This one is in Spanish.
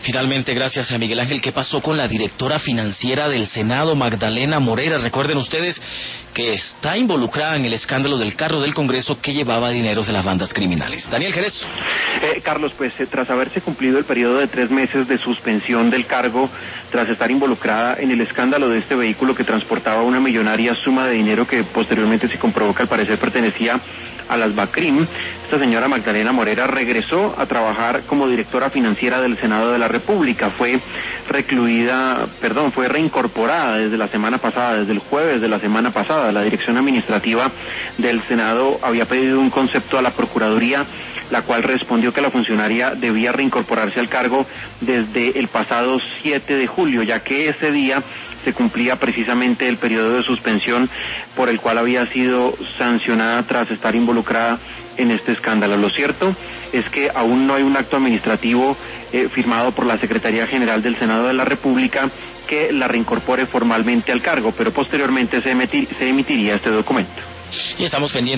Finalmente, gracias a Miguel Ángel, ¿qué pasó con la directora financiera del Senado, Magdalena Moreira? Recuerden ustedes que está involucrada en el escándalo del carro del Congreso que llevaba dineros de las bandas criminales. Daniel Jerez. Carlos, pues tras haberse cumplido el periodo de 3 meses de suspensión del cargo, tras estar involucrada en el escándalo de este vehículo que transportaba una millonaria suma de dinero que posteriormente se comprobó que al parecer pertenecía a las BACRIM, esta señora Magdalena Moreira regresó a trabajar como directora financiera del Senado de la República. Fue reincorporada desde la semana pasada, desde el jueves de la semana pasada. La dirección administrativa del Senado había pedido un concepto a la Procuraduría, la cual respondió que la funcionaria debía reincorporarse al cargo desde el pasado 7 de julio, ya que ese día se cumplía precisamente el periodo de suspensión por el cual había sido sancionada tras estar involucrada en este escándalo. Lo cierto es que aún no hay un acto administrativo firmado por la Secretaría General del Senado de la República que la reincorpore formalmente al cargo, pero posteriormente se emitiría este documento. Y estamos pendientes